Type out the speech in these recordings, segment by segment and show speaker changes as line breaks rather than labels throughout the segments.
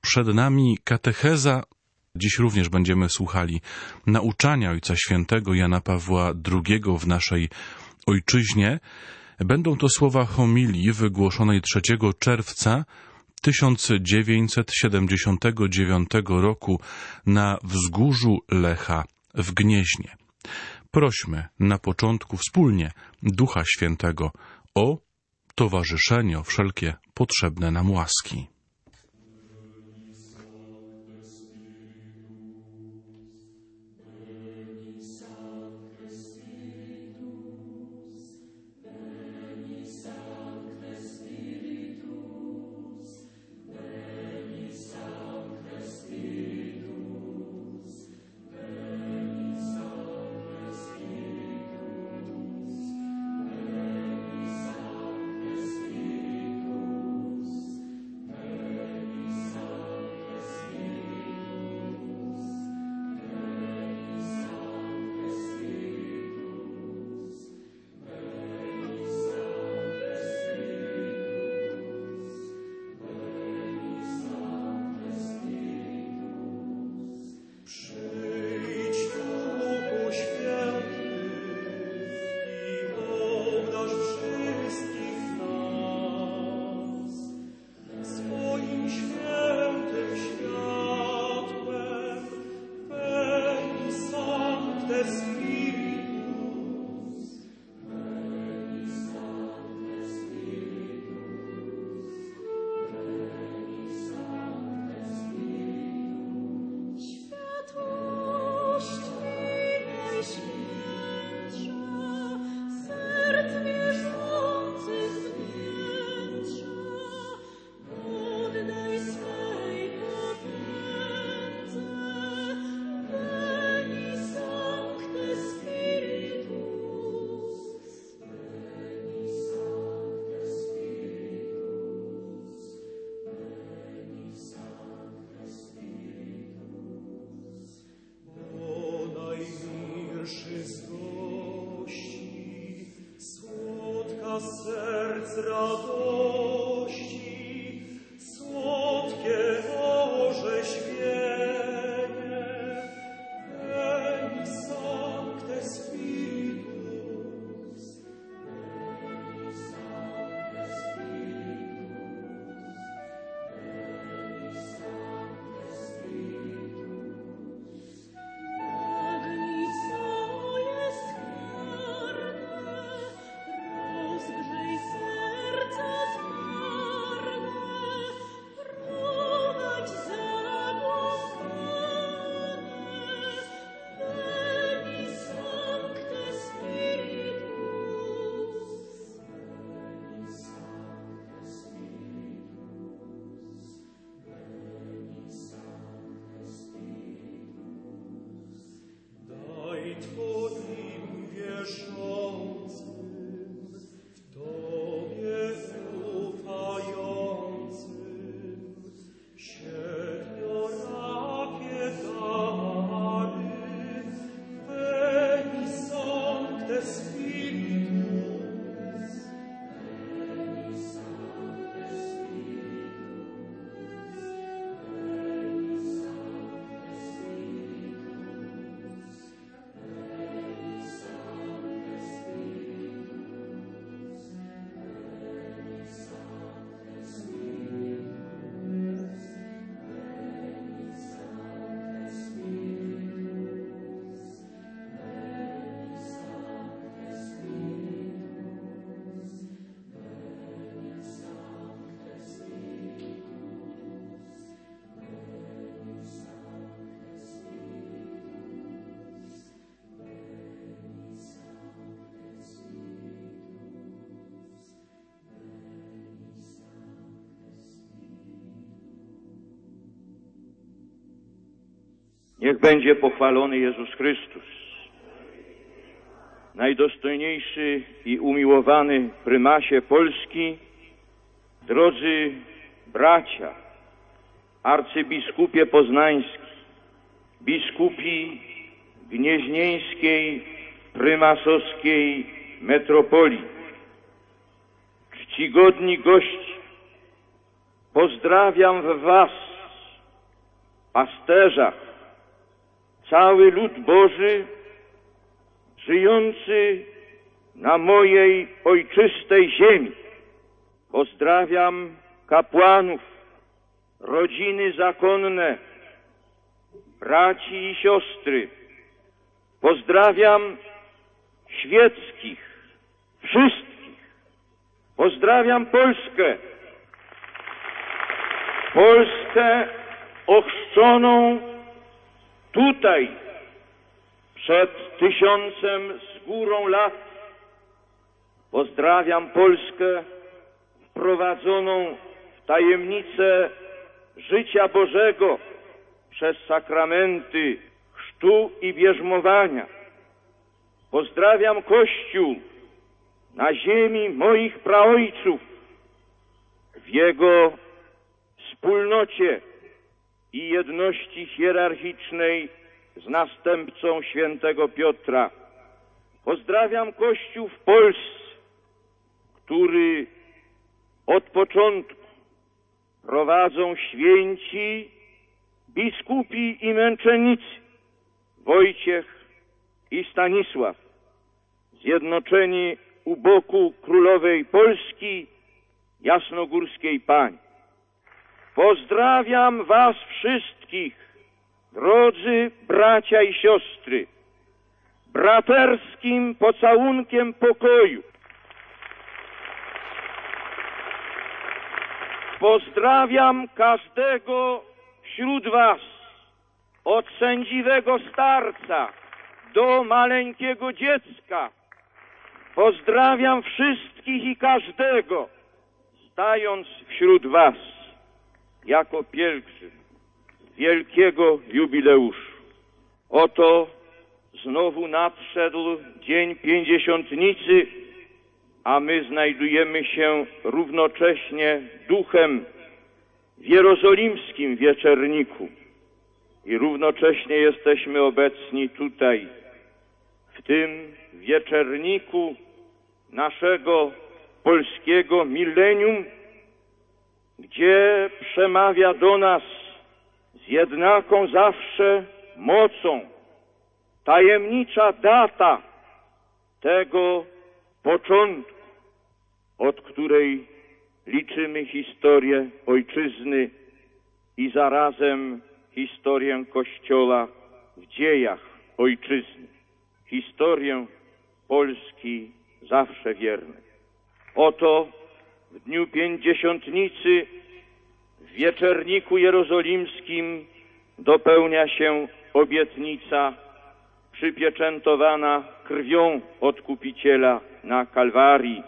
Przed nami katecheza. Dziś również będziemy słuchali nauczania Ojca Świętego Jana Pawła II w naszej ojczyźnie. Będą to słowa homilii wygłoszonej 3 czerwca 1979 roku na wzgórzu Lecha w Gnieźnie. Prośmy na początku wspólnie Ducha Świętego o towarzyszenie, o wszelkie potrzebne nam łaski.
Niech będzie pochwalony Jezus Chrystus, najdostojniejszy i umiłowany prymasie Polski, drodzy bracia, arcybiskupie poznański, biskupi gnieźnieńskiej, prymasowskiej metropolii, czcigodni gości, pozdrawiam was pasterzach, cały lud Boży żyjący na mojej ojczystej ziemi. Pozdrawiam kapłanów, rodziny zakonne, braci i siostry. Pozdrawiam świeckich, wszystkich. Pozdrawiam Polskę. Polskę ochrzczoną tutaj, przed 1000 z górą lat. Pozdrawiam Polskę wprowadzoną w tajemnicę życia Bożego przez sakramenty chrztu i bierzmowania. Pozdrawiam Kościół na ziemi moich praojców, w jego wspólnocie i jedności hierarchicznej z następcą świętego Piotra. Pozdrawiam Kościół w Polsce, który od początku prowadzą święci biskupi i męczennicy Wojciech i Stanisław, zjednoczeni u boku królowej Polski, jasnogórskiej pani. Pozdrawiam was wszystkich, drodzy bracia i siostry, braterskim pocałunkiem pokoju. Pozdrawiam każdego wśród was, od sędziwego starca do maleńkiego dziecka. Pozdrawiam wszystkich i każdego, stając wśród was jako pielgrzym wielkiego jubileuszu. Oto znowu nadszedł dzień pięćdziesiątnicy, a my znajdujemy się równocześnie duchem w jerozolimskim wieczerniku i równocześnie jesteśmy obecni tutaj, w tym wieczerniku naszego polskiego milenium, gdzie przemawia do nas z jednaką zawsze mocą tajemnicza data tego początku, od której liczymy historię ojczyzny i zarazem historię Kościoła w dziejach ojczyzny, historię Polski zawsze wiernej. Oto w dniu pięćdziesiątnicy w wieczerniku jerozolimskim dopełnia się obietnica przypieczętowana krwią Odkupiciela na Kalwarii.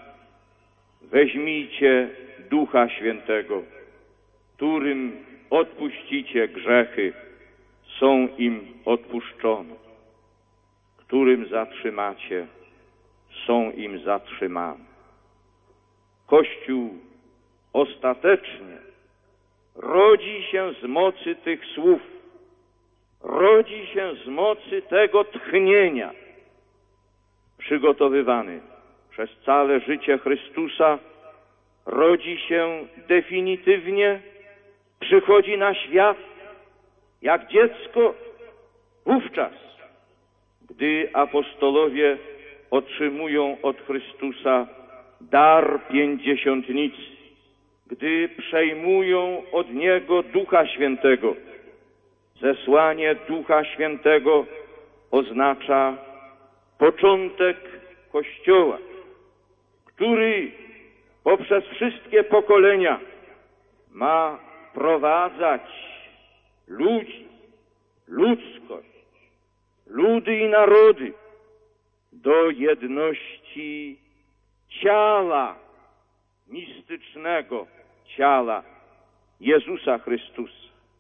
Weźmijcie Ducha Świętego, którym odpuścicie grzechy, są im odpuszczone, którym zatrzymacie, są im zatrzymane. Kościół ostatecznie rodzi się z mocy tych słów, rodzi się z mocy tego tchnienia, przygotowywany przez całe życie Chrystusa, rodzi się definitywnie, przychodzi na świat jak dziecko wówczas, gdy apostolowie otrzymują od Chrystusa dar pięćdziesiątnicy, gdy przejmują od Niego Ducha Świętego. Zesłanie Ducha Świętego oznacza początek Kościoła, który poprzez wszystkie pokolenia ma prowadzać ludzi, ludzkość, ludy i narody do jedności ciała, mistycznego ciała Jezusa Chrystusa.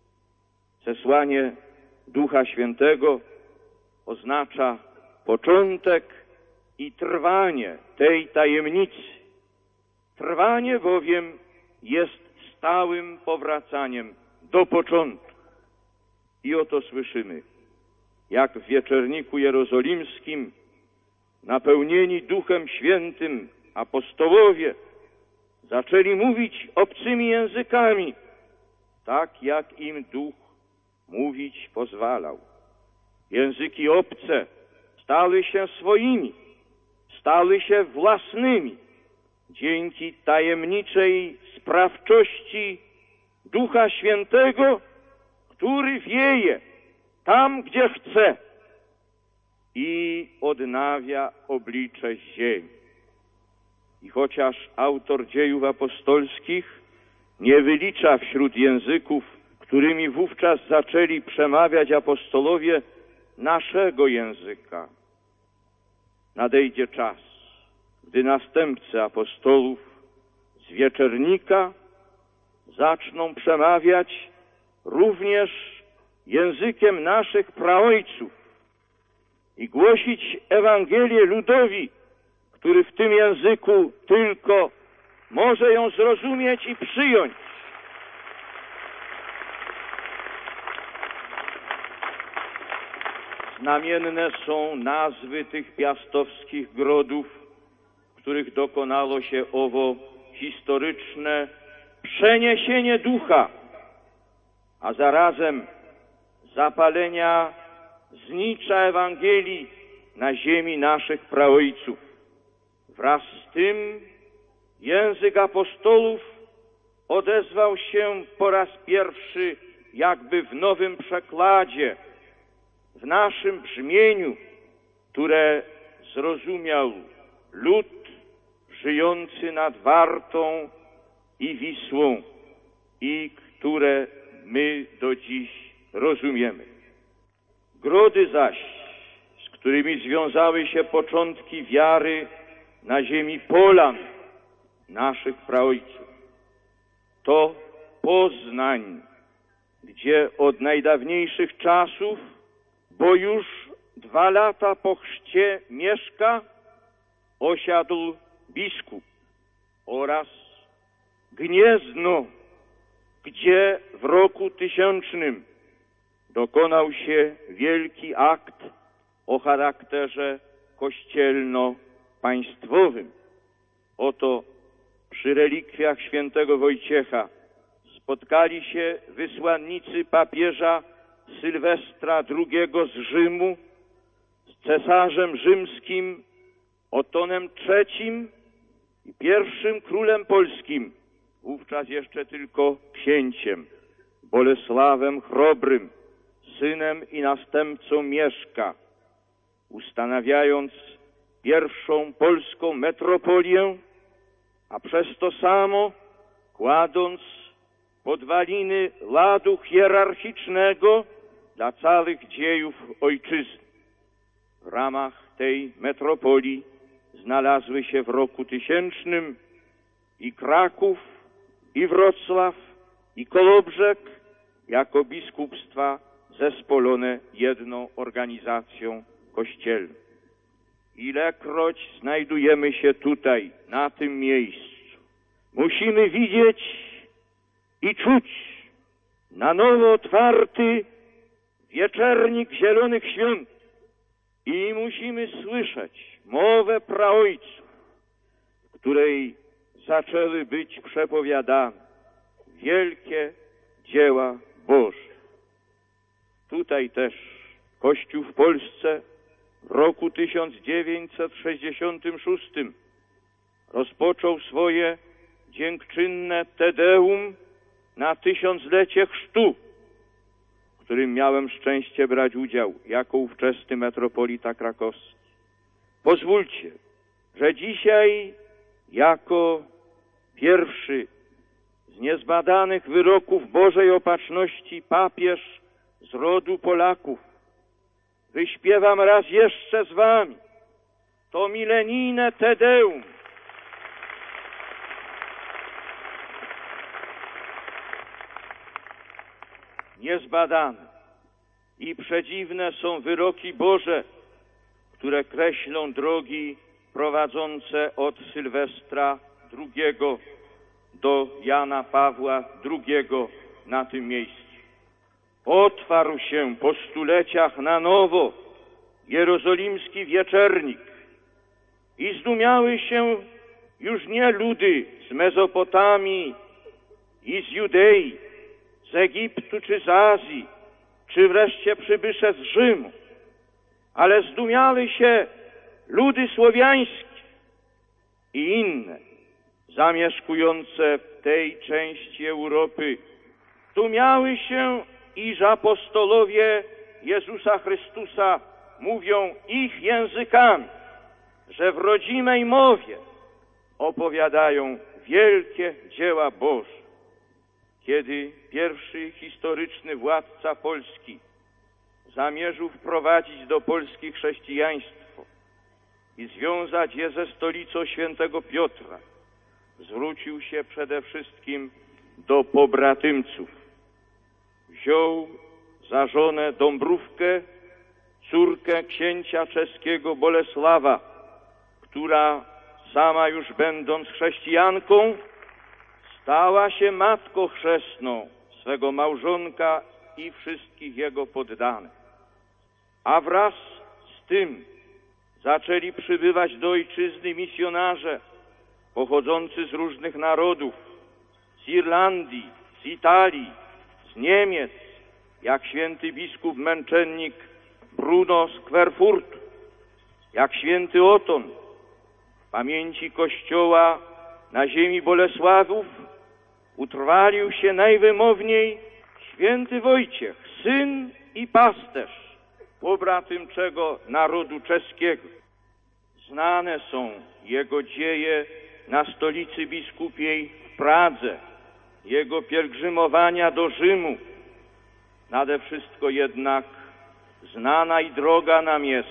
Zesłanie Ducha Świętego oznacza początek i trwanie tej tajemnicy. Trwanie bowiem jest stałym powracaniem do początku. I oto słyszymy, jak w wieczerniku jerozolimskim napełnieni Duchem Świętym apostołowie zaczęli mówić obcymi językami, tak jak im Duch mówić pozwalał. Języki obce stały się swoimi, stały się własnymi dzięki tajemniczej sprawczości Ducha Świętego, który wieje tam, gdzie chce i odnawia oblicze ziemi. I chociaż autor Dziejów Apostolskich nie wylicza wśród języków, którymi wówczas zaczęli przemawiać apostolowie, naszego języka, nadejdzie czas, gdy następcy apostołów z wieczernika zaczną przemawiać również językiem naszych praojców i głosić Ewangelię ludowi, który w tym języku tylko może ją zrozumieć i przyjąć. Znamienne są nazwy tych piastowskich grodów, w których dokonało się owo historyczne przeniesienie ducha, a zarazem zapalenia znicza Ewangelii na ziemi naszych praojców. Wraz z tym język apostołów odezwał się po raz pierwszy jakby w nowym przekładzie, w naszym brzmieniu, które zrozumiał lud żyjący nad Wartą i Wisłą i które my do dziś rozumiemy. Grody zaś, z którymi związały się początki wiary na ziemi Polan, naszych praojców, to Poznań, gdzie od najdawniejszych czasów, bo już 2 lata po chrzcie mieszka, osiadł biskup, oraz Gniezno, gdzie w roku 1000 dokonał się wielki akt o charakterze kościelno-państwowym. Oto przy relikwiach świętego Wojciecha spotkali się wysłannicy papieża Sylwestra II z Rzymu z cesarzem rzymskim Otonem III i pierwszym królem polskim, wówczas jeszcze tylko księciem, Bolesławem Chrobrym, synem i następcą Mieszka, ustanawiając pierwszą polską metropolię, a przez to samo kładąc podwaliny ladu hierarchicznego dla całych dziejów ojczyzny. W ramach tej metropolii znalazły się w roku 1000 i Kraków, i Wrocław, i Kołobrzeg jako biskupstwa zespolone jedną organizacją kościelną. Ilekroć znajdujemy się tutaj, na tym miejscu, musimy widzieć i czuć na nowo otwarty wieczernik Zielonych Świąt i musimy słyszeć mowę praojców, w której zaczęły być przepowiadane wielkie dzieła Boże. Tutaj też Kościół w Polsce w roku 1966 rozpoczął swoje dziękczynne Te Deum na 1000-lecie chrztu, w którym miałem szczęście brać udział jako ówczesny metropolita krakowski. Pozwólcie, że dzisiaj jako pierwszy z niezbadanych wyroków Bożej Opatrzności papież z rodu Polaków wyśpiewam raz jeszcze z wami to milenijne Te Deum. Niezbadane i przedziwne są wyroki Boże, które kreślą drogi prowadzące od Sylwestra II do Jana Pawła II na tym miejscu. Otwarł się po 100-leciach na nowo jerozolimski wieczernik i zdumiały się już nie ludy z Mezopotamii i z Judei, z Egiptu czy z Azji, czy wreszcie przybysze z Rzymu, ale zdumiały się ludy słowiańskie i inne zamieszkujące w tej części Europy. Zdumiały się, iż apostolowie Jezusa Chrystusa mówią ich językami, że w rodzimej mowie opowiadają wielkie dzieła Boże. Kiedy pierwszy historyczny władca Polski zamierzył wprowadzić do Polski chrześcijaństwo i związać je ze stolicą świętego Piotra, zwrócił się przede wszystkim do pobratymców. Wziął za żonę Dąbrówkę, córkę księcia czeskiego Bolesława, która sama już będąc chrześcijanką, stała się matką chrzestną swego małżonka i wszystkich jego poddanych. A wraz z tym zaczęli przybywać do ojczyzny misjonarze pochodzący z różnych narodów, z Irlandii, z Italii, z Niemiec, jak święty biskup męczennik Bruno z Querfurtu, jak święty Oton. W pamięci Kościoła na ziemi Bolesławów utrwalił się najwymowniej święty Wojciech, syn i pasterz pobratymczego narodu czeskiego. Znane są jego dzieje na stolicy biskupiej w Pradze, jego pielgrzymowania do Rzymu. Nade wszystko jednak znana i droga nam jest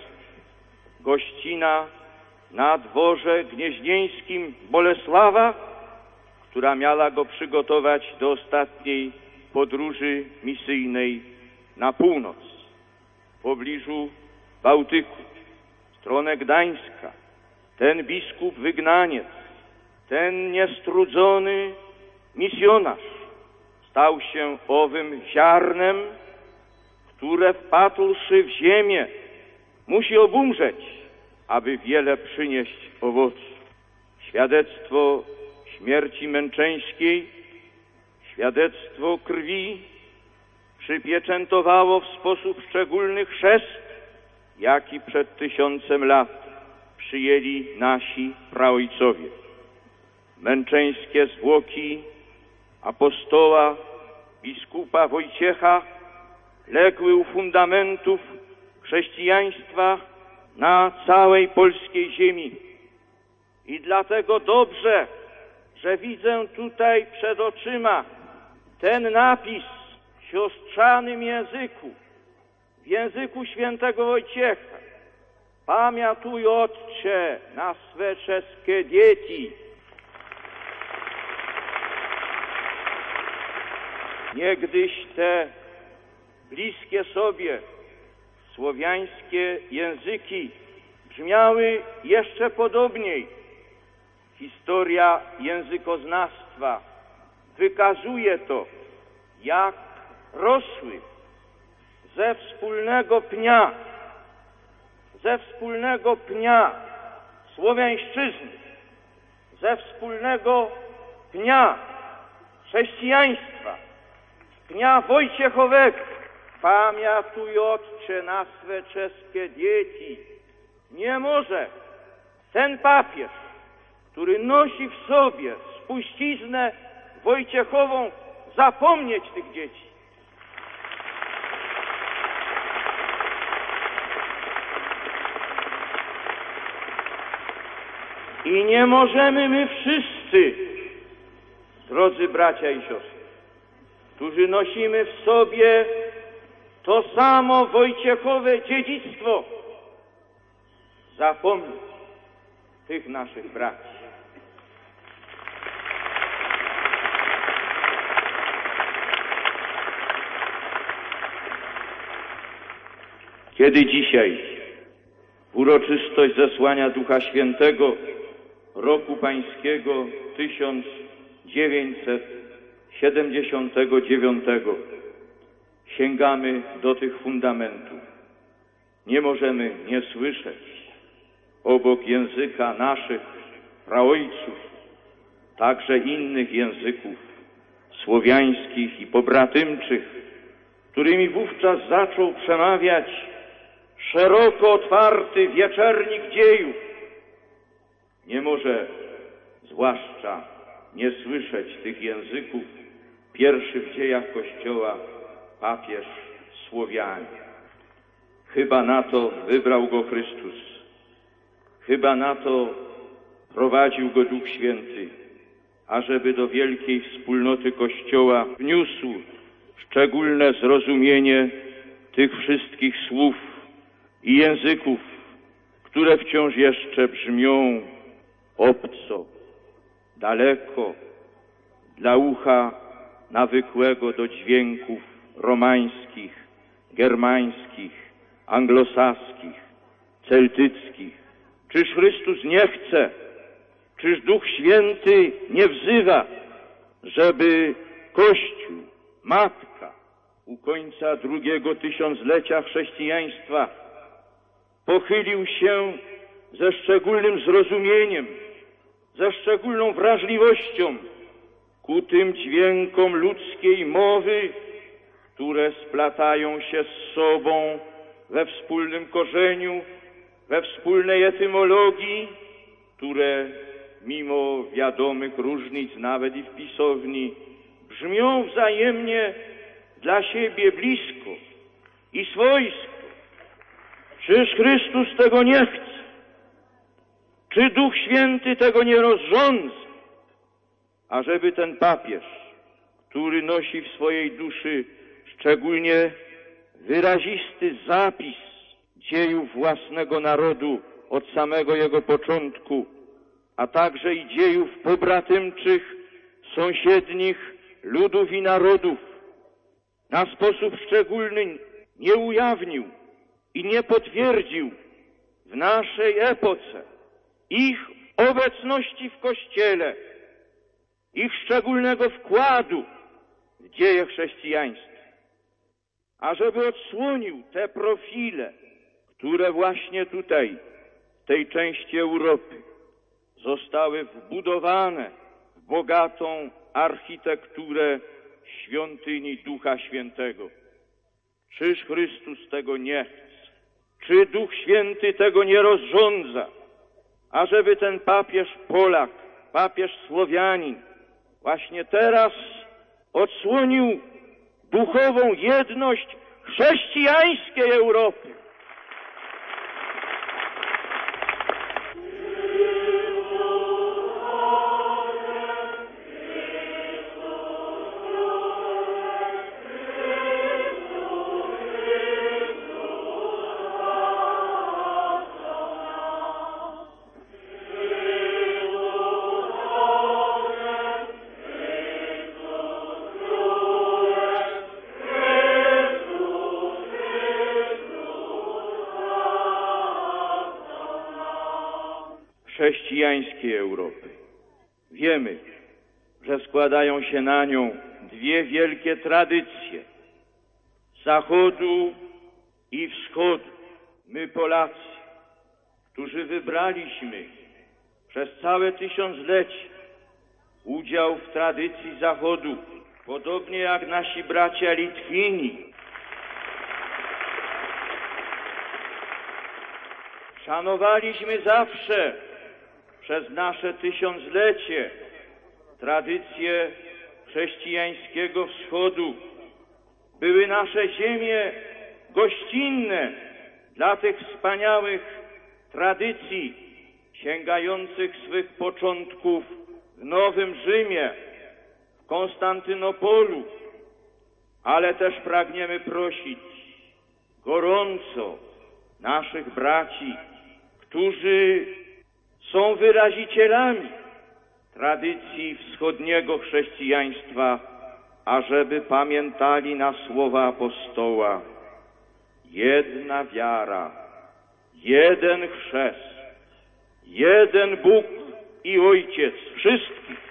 gościna na dworze gnieźnieńskim Bolesława, która miała go przygotować do ostatniej podróży misyjnej na północ, w pobliżu Bałtyku, w stronę Gdańska. Ten biskup wygnaniec, ten niestrudzony misjonarz stał się owym ziarnem, które wpadłszy w ziemię musi obumrzeć, aby wiele przynieść owoców. Świadectwo śmierci męczeńskiej, świadectwo krwi przypieczętowało w sposób szczególny chrzest, jaki przed 1000 lat przyjęli nasi praojcowie. Męczeńskie zwłoki apostoła, biskupa Wojciecha legły u fundamentów chrześcijaństwa na całej polskiej ziemi. I dlatego dobrze, że widzę tutaj przed oczyma ten napis w siostrzanym języku, w języku świętego Wojciecha. Pamiętuj, Otcze, na swe czeskie dzieci. Niegdyś te bliskie sobie słowiańskie języki brzmiały jeszcze podobniej. Historia językoznawstwa wykazuje to, jak rosły ze wspólnego pnia słowiańszczyzny, ze wspólnego pnia chrześcijaństwa, pnia wojciechowego. Pamiętuj, Otcze, na swe czeskie dzieci. Nie może ten papież, który nosi w sobie spuściznę wojciechową, zapomnieć tych dzieci. I nie możemy my wszyscy, drodzy bracia i siostry, którzy nosimy w sobie to samo wojciechowe dziedzictwo, zapomnieć tych naszych braci. Kiedy dzisiaj w uroczystość zesłania Ducha Świętego roku pańskiego 1979 sięgamy do tych fundamentów, nie możemy nie słyszeć obok języka naszych praojców także innych języków słowiańskich i pobratymczych, którymi wówczas zaczął przemawiać szeroko otwarty wieczernik dziejów, nie może zwłaszcza nie słyszeć tych języków pierwszy w dziejach Kościoła papież Słowianin. Chyba na to wybrał go Chrystus, chyba na to prowadził go Duch Święty, ażeby do wielkiej wspólnoty Kościoła wniósł szczególne zrozumienie tych wszystkich słów i języków, które wciąż jeszcze brzmią obco, daleko, dla ucha nawykłego do dźwięków romańskich, germańskich, anglosaskich, celtyckich. Czyż Chrystus nie chce, czyż Duch Święty nie wzywa, żeby Kościół, Matka, u końca drugiego tysiąclecia chrześcijaństwa pochylił się ze szczególnym zrozumieniem, ze szczególną wrażliwością ku tym dźwiękom ludzkiej mowy, które splatają się z sobą we wspólnym korzeniu, we wspólnej etymologii, które mimo wiadomych różnic, nawet i w pisowni, brzmią wzajemnie dla siebie blisko i swojsko. Czyż Chrystus tego nie chce? Czy Duch Święty tego nie rozrządza? Ażeby ten papież, który nosi w swojej duszy szczególnie wyrazisty zapis dziejów własnego narodu od samego jego początku, a także i dziejów pobratymczych, sąsiednich ludów i narodów, na sposób szczególny nie ujawnił i nie potwierdził w naszej epoce ich obecności w Kościele, ich szczególnego wkładu w dzieje chrześcijaństwa, ażeby odsłonił te profile, które właśnie tutaj, w tej części Europy, zostały wbudowane w bogatą architekturę świątyni Ducha Świętego. Czyż Chrystus tego nie chce? Czy Duch Święty tego nie rozrządza, ażeby ten papież Polak, papież Słowianin właśnie teraz odsłonił duchową jedność chrześcijańskiej Europy? Chrześcijańskiej Europy. Wiemy, że składają się na nią dwie wielkie tradycje Zachodu i Wschodu. My, Polacy, którzy wybraliśmy przez całe tysiąclecie udział w tradycji Zachodu, podobnie jak nasi bracia Litwini, szanowaliśmy zawsze przez nasze tysiąclecie tradycje chrześcijańskiego Wschodu. Były nasze ziemie gościnne dla tych wspaniałych tradycji, sięgających swych początków w Nowym Rzymie, w Konstantynopolu, ale też pragniemy prosić gorąco naszych braci, którzy są wyrazicielami tradycji wschodniego chrześcijaństwa, ażeby pamiętali na słowa apostoła: jedna wiara, jeden chrzest, jeden Bóg i Ojciec wszystkich.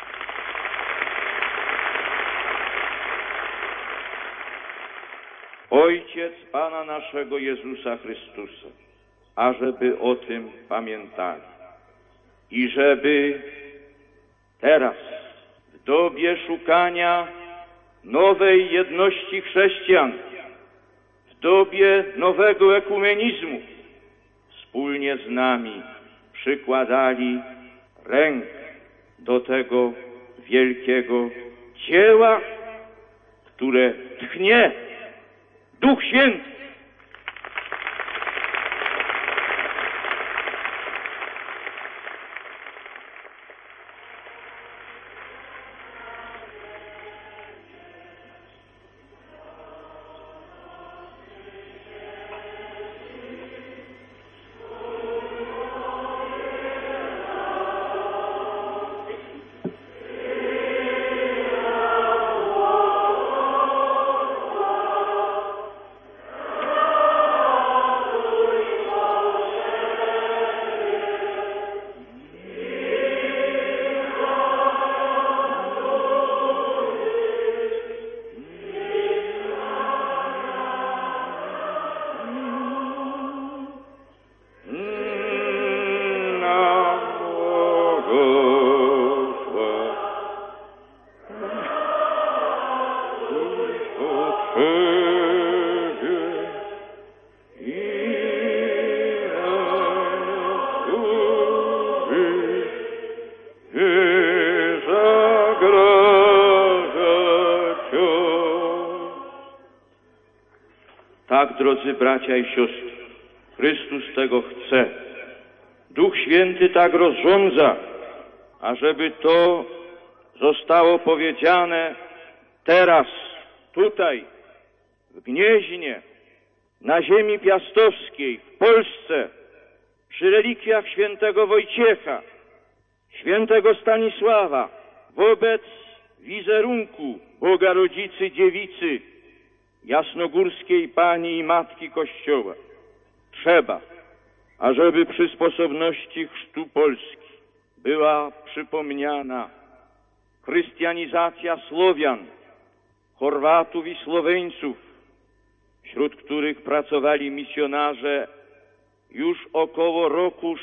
Ojciec Pana naszego Jezusa Chrystusa, ażeby o tym pamiętali. I żeby teraz, w dobie szukania nowej jedności chrześcijan, w dobie nowego ekumenizmu, wspólnie z nami przykładali rękę do tego wielkiego dzieła, które tchnie Duch Święty. Tak, drodzy bracia i siostry, Chrystus tego chce. Duch Święty tak rozrządza, ażeby to zostało powiedziane teraz, tutaj, w Gnieźnie, na ziemi piastowskiej, w Polsce, przy relikwiach świętego Wojciecha, świętego Stanisława, wobec wizerunku Boga Rodzicy Dziewicy, Jasnogórskiej Pani i Matki Kościoła. Trzeba, ażeby przy sposobności chrztu Polski była przypomniana chrystianizacja Słowian, Chorwatów i Słoweńców, wśród których pracowali misjonarze już około roku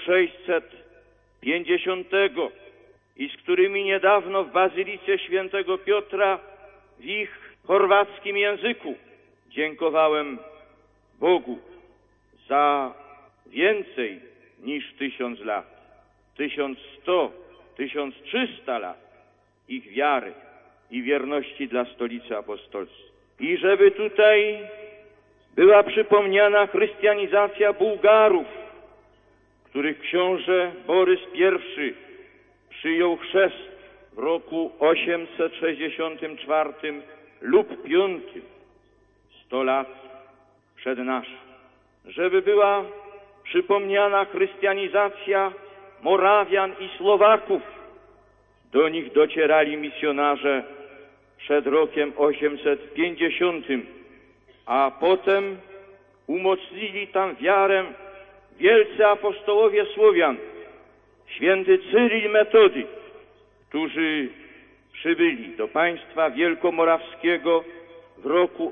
650 i z którymi niedawno w Bazylice Świętego Piotra w ich chorwackim języku dziękowałem Bogu za więcej niż 1000 lat, 1100, 1300 lat ich wiary i wierności dla Stolicy Apostolskiej. I żeby tutaj była przypomniana chrystianizacja Bułgarów, których książę Borys I przyjął chrzest w roku 864 lub 5, 100 lat przed naszym. Żeby była przypomniana chrystianizacja Morawian i Słowaków. Do nich docierali misjonarze przed rokiem 850, a potem umocnili tam wiarę wielcy apostołowie Słowian, święty Cyryl Metody, którzy przybyli do państwa wielkomorawskiego w roku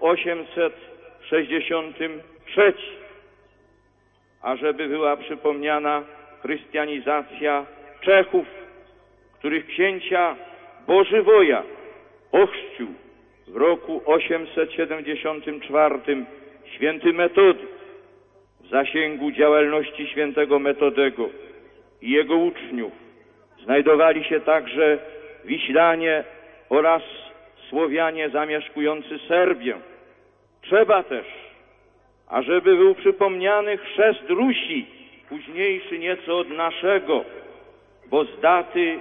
863, ażeby była przypomniana chrystianizacja Czechów, których księcia Bożywoja ochrzcił w roku 874 święty Metody. W zasięgu działalności świętego Metodego i jego uczniów znajdowali się także Wiślanie oraz Słowianie zamieszkujący Serbię. Trzeba też, ażeby był przypomniany chrzest Rusi, późniejszy nieco od naszego, bo z daty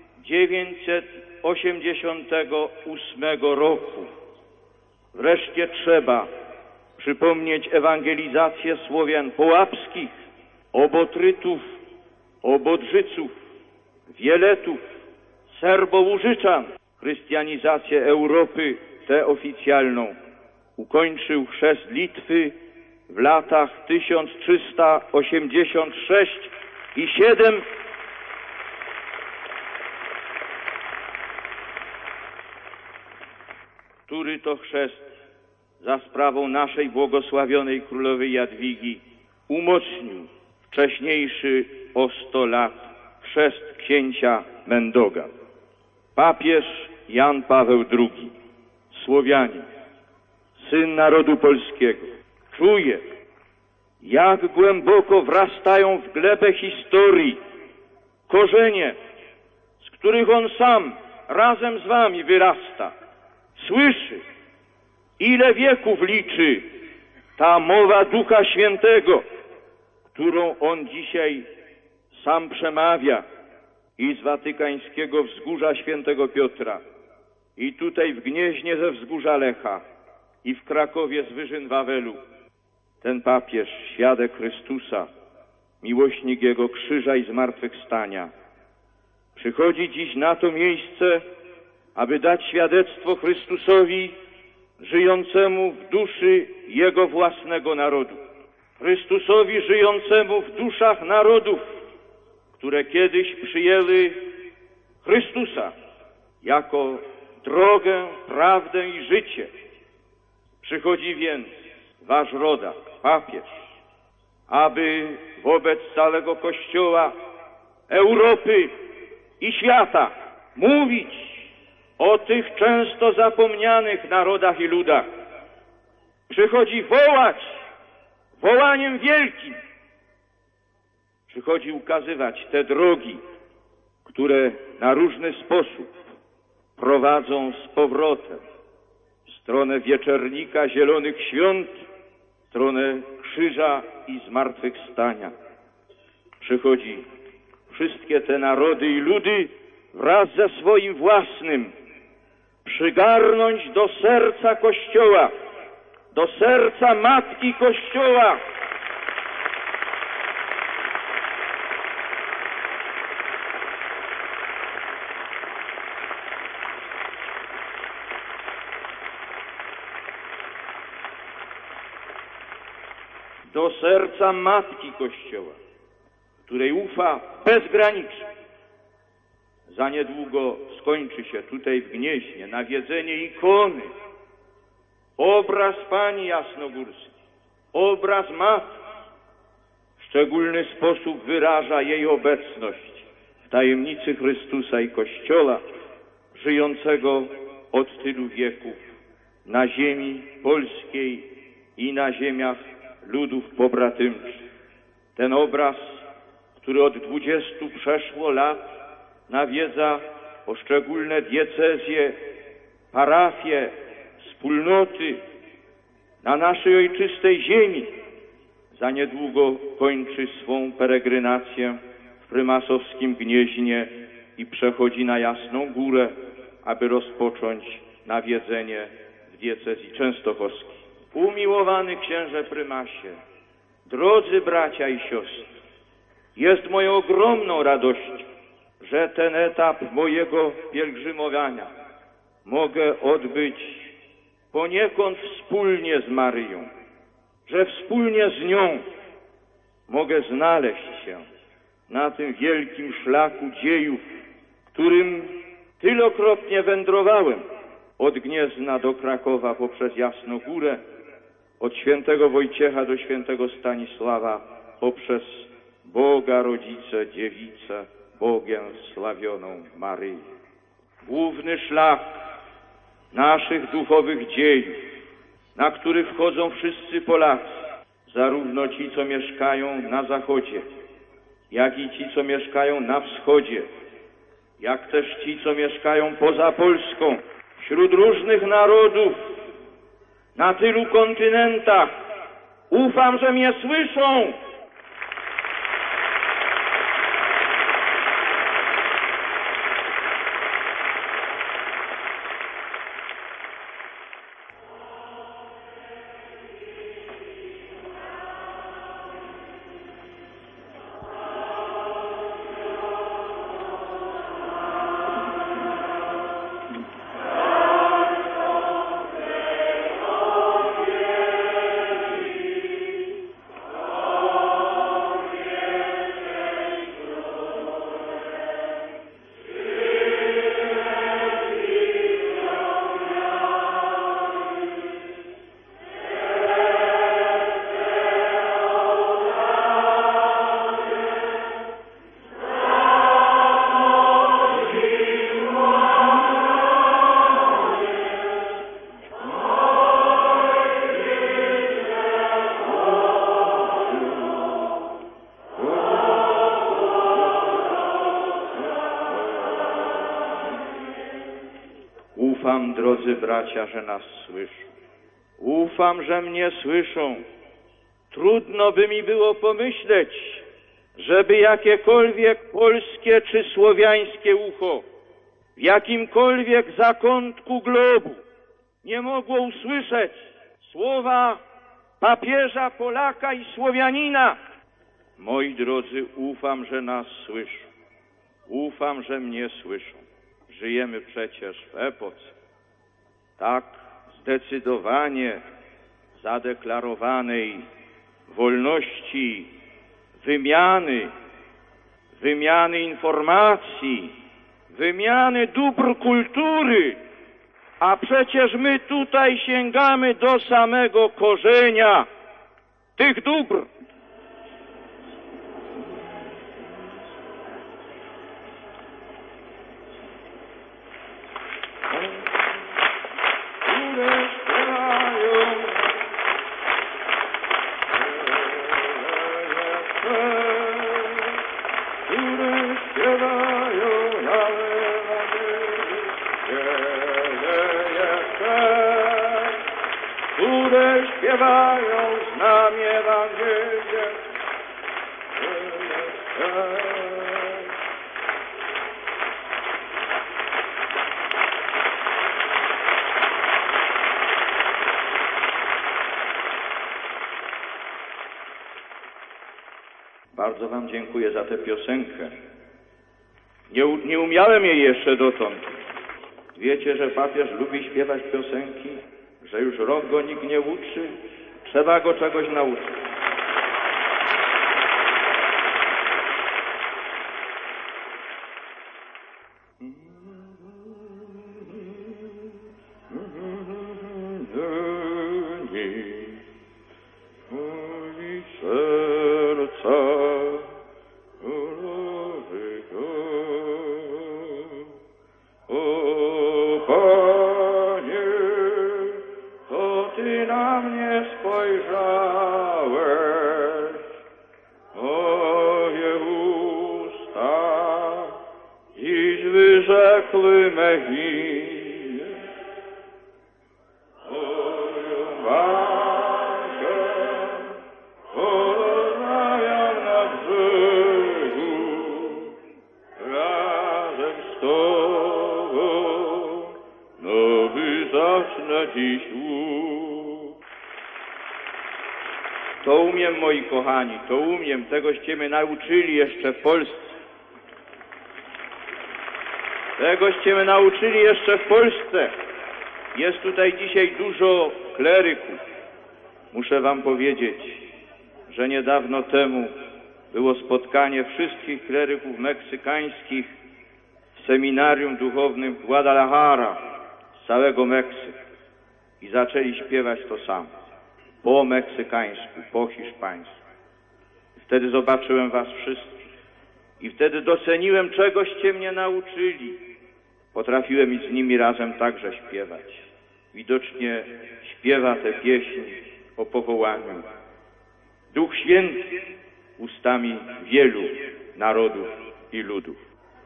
988 roku. Wreszcie trzeba przypomnieć ewangelizację Słowian połapskich, Obotrytów, Obodrzyców, Wieletów, Serbołużyczan. Chrystianizację Europy, tę oficjalną, ukończył chrzest Litwy w latach 1386 i 7, który to chrzest za sprawą naszej błogosławionej królowej Jadwigi umocnił wcześniejszy o 100 lat chrzest księcia Mendoga. Papież Jan Paweł II Słowianin, syn narodu polskiego, czuje, jak głęboko wrastają w glebę historii korzenie, z których on sam razem z wami wyrasta. Słyszy, ile wieków liczy ta mowa Ducha Świętego, którą on dzisiaj sam przemawia i z watykańskiego wzgórza Świętego Piotra, i tutaj w Gnieźnie ze wzgórza Lecha, i w Krakowie z wyżyn Wawelu. Ten papież, świadek Chrystusa, miłośnik Jego krzyża i zmartwychwstania, przychodzi dziś na to miejsce, aby dać świadectwo Chrystusowi żyjącemu w duszy Jego własnego narodu. Chrystusowi żyjącemu w duszach narodów, które kiedyś przyjęły Chrystusa jako drogę, prawdę i życie. Przychodzi więc wasz rodak, papież, aby wobec całego Kościoła, Europy i świata mówić o tych często zapomnianych narodach i ludach. Przychodzi wołać wołaniem wielkim. Przychodzi ukazywać te drogi, które na różny sposób prowadzą z powrotem w stronę wieczernika zielonych świąt, w stronę krzyża i zmartwychwstania. Przychodzi wszystkie te narody i ludy wraz ze swoim własnym przygarnąć do serca Kościoła, do serca Matki Kościoła. Do serca Matki Kościoła, której ufa bezgranicznie. Za niedługo skończy się tutaj w Gnieźnie nawiedzenie ikony, obraz Pani Jasnogórskiej, obraz Matki. W szczególny sposób wyraża jej obecność w tajemnicy Chrystusa i Kościoła, żyjącego od tylu wieków na ziemi polskiej i na ziemiach ludów pobratymczych. Ten obraz, który od 20 przeszło lat nawiedza poszczególne diecezje, parafie, wspólnoty na naszej ojczystej ziemi, za niedługo kończy swą peregrinację w prymasowskim Gnieźnie i przechodzi na Jasną Górę, aby rozpocząć nawiedzenie w diecezji częstochowskiej. Umiłowany księże prymasie, drodzy bracia i siostry, jest moją ogromną radością, że ten etap mojego pielgrzymowania mogę odbyć poniekąd wspólnie z Maryją, że wspólnie z nią mogę znaleźć się na tym wielkim szlaku dziejów, którym tylokrotnie wędrowałem od Gniezna do Krakowa poprzez Jasną Górę, od świętego Wojciecha do świętego Stanisława poprzez Boga Rodzicę, Dziewicę, Bogiem sławioną Maryję. Główny szlak naszych duchowych dziejów, na których wchodzą wszyscy Polacy, zarówno ci, co mieszkają na zachodzie, jak i ci, co mieszkają na wschodzie, jak też ci, co mieszkają poza Polską, wśród różnych narodów, na tylu kontynentach. Ufam, że mnie słyszą. Ufam, drodzy bracia, że nas słyszą. Ufam, że mnie słyszą. Trudno by mi było pomyśleć, żeby jakiekolwiek polskie czy słowiańskie ucho w jakimkolwiek zakątku globu nie mogło usłyszeć słowa papieża, Polaka i Słowianina. Moi drodzy, ufam, że nas słyszą. Ufam, że mnie słyszą. Żyjemy przecież w epoce tak zdecydowanie zadeklarowanej wolności wymiany informacji, wymiany dóbr kultury, a przecież my tutaj sięgamy do samego korzenia tych dóbr. Które śpiewają z nami Ewangelię. Bardzo wam dziękuję za tę piosenkę. Nie umiałem jej jeszcze dotąd. Wiecie, że papież lubi śpiewać piosenki? Że już rok go nikt nie uczy? Trzeba go czegoś nauczyć. Ty na mnie spojrzałeś, moje usta dziś wyrzekły me imię. Moją matkę porozmawiam na brzegu razem z Tobą, nowy zacznę dziś łuk. To umiem, moi kochani, to umiem, tegoście mnie nauczyli jeszcze w Polsce. Tegoście mnie nauczyli jeszcze w Polsce. Jest tutaj dzisiaj dużo kleryków. Muszę wam powiedzieć, że niedawno temu było spotkanie wszystkich kleryków meksykańskich w seminarium duchownym w Guadalajara z całego Meksyku i zaczęli śpiewać to samo. Po meksykańsku, po hiszpańsku. Wtedy zobaczyłem was wszystkich i wtedy doceniłem, czegoście mnie nauczyli. Potrafiłem i z nimi razem także śpiewać. Widocznie śpiewa tę pieśń o powołaniu Duch Święty ustami wielu narodów i ludów.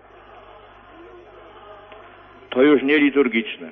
To już nie liturgiczne.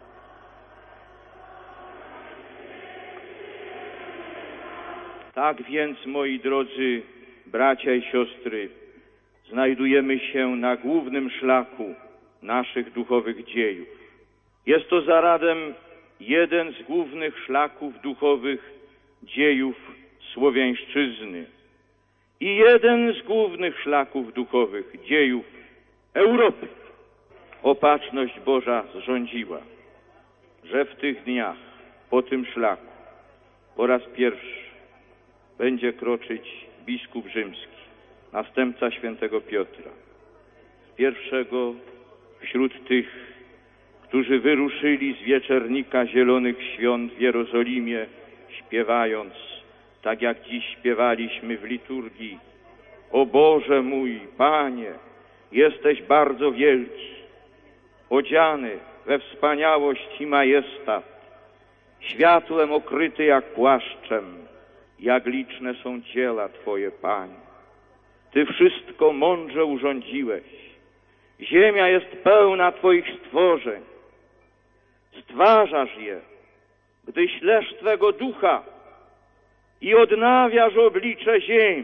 Tak więc, moi drodzy bracia i siostry, znajdujemy się na głównym szlaku naszych duchowych dziejów. Jest to zarazem jeden z głównych szlaków duchowych dziejów Słowiańszczyzny i jeden z głównych szlaków duchowych dziejów Europy. Opatrzność Boża zrządziła, że w tych dniach po tym szlaku po raz pierwszy będzie kroczyć biskup rzymski, następca świętego Piotra, pierwszego wśród tych, którzy wyruszyli z wieczernika Zielonych Świąt w Jerozolimie, śpiewając, tak jak dziś śpiewaliśmy w liturgii: o Boże mój, Panie, jesteś bardzo wielki, odziany we wspaniałość i majestat, światłem okryty jak płaszczem, jak liczne są dzieła Twoje, Panie. Ty wszystko mądrze urządziłeś. Ziemia jest pełna Twoich stworzeń. stwarzasz je, gdy ślesz Twego ducha i odnawiasz oblicze ziemi.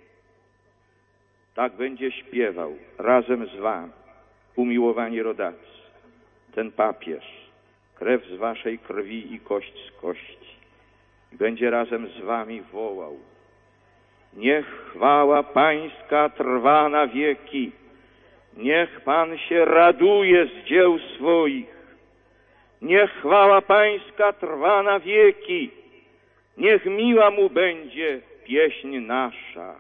Tak będzie śpiewał razem z wami, umiłowani rodacy, ten papież, krew z waszej krwi i kość z kości. I będzie razem z wami wołał: niech chwała Pańska trwa na wieki, niech Pan się raduje z dzieł swoich, niech chwała Pańska trwa na wieki, niech miła Mu będzie pieśń nasza.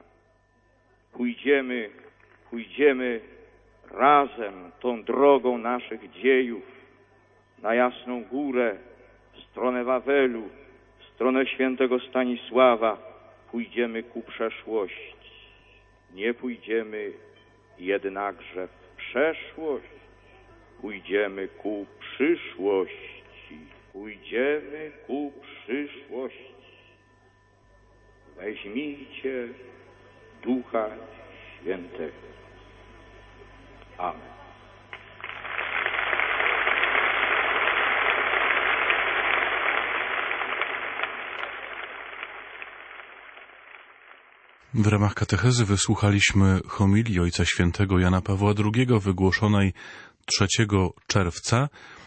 Pójdziemy razem tą drogą naszych dziejów na Jasną Górę, w stronę Wawelu, w stronę świętego Stanisława. Pójdziemy ku przeszłości. Nie pójdziemy jednakże w przeszłość. Pójdziemy ku przyszłości. Pójdziemy ku przyszłości. Weźmijcie Ducha Świętego. Amen.
W ramach katechezy wysłuchaliśmy homilii Ojca Świętego Jana Pawła II wygłoszonej 3 czerwca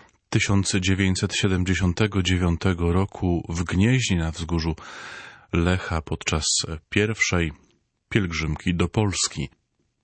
1979 roku w Gnieźnie na wzgórzu Lecha podczas pierwszej pielgrzymki do Polski.